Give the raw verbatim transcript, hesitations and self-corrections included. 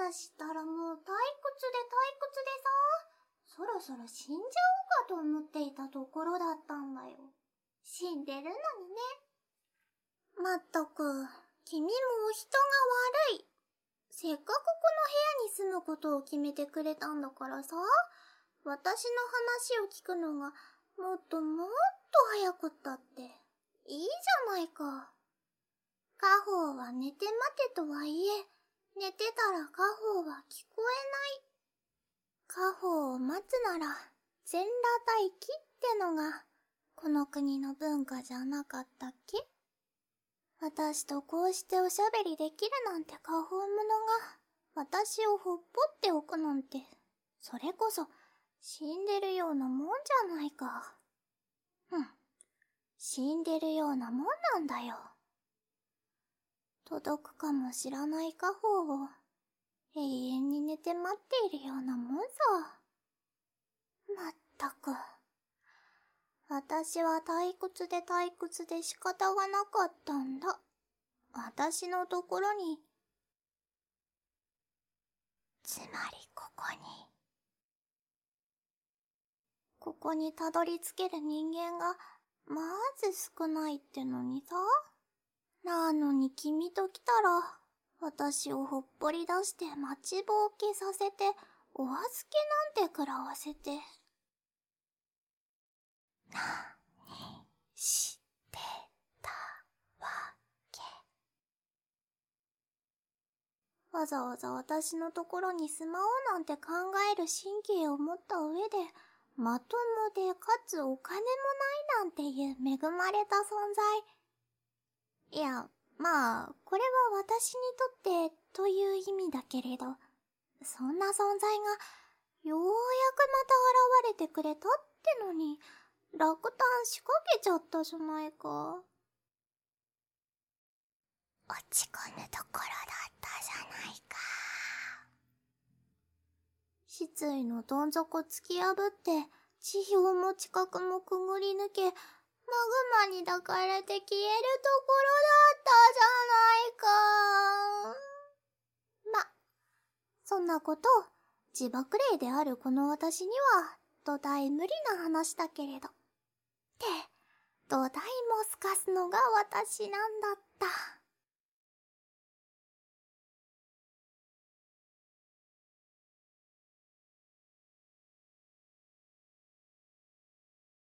話したらもう退屈で退屈でさ、そろそろ死んじゃおうかと思っていたところだったんだよ。死んでるのにね。まったく、君もお人が悪い。せっかくこの部屋に住むことを決めてくれたんだからさ、私の話を聞くのがもっともっと早くったっていいじゃないか。家宝は寝て待てとはいえ、寝てたら家宝は聞こえない。家宝を待つなら全裸待機ってのがこの国の文化じゃなかったっけ？私とこうしておしゃべりできるなんて過保者が私をほっぽっておくなんて、それこそ死んでるようなもんじゃないか。うん、死んでるようなもんなんだよ。届くかもしらない家宝を永遠に寝て待っているようなもんさ。まったく。私は退屈で退屈で仕方がなかったんだ。私のところに。つまりここに。ここにたどり着ける人間がまず少ないってのにさ。なのに君と来たら、私をほっぽり出して待ちぼうけさせて、お預けなんて食らわせて。なにしてたわけ？わざわざ私のところに住まおうなんて考える神経を持った上で、まともでかつお金もないなんていう恵まれた存在。いや、まあ、これは私にとってという意味だけれど、そんな存在がようやくまた現れてくれたってのに、落胆しかけちゃったじゃないか。落ち込むところだったじゃないか。失意のどん底突き破って、地表も地殻もくぐり抜け、マグマに抱かれて消えるところだったじゃないか。ま、そんなことを自爆霊であるこの私には土台無理な話だけれど。って、土台も透かすのが私なんだった。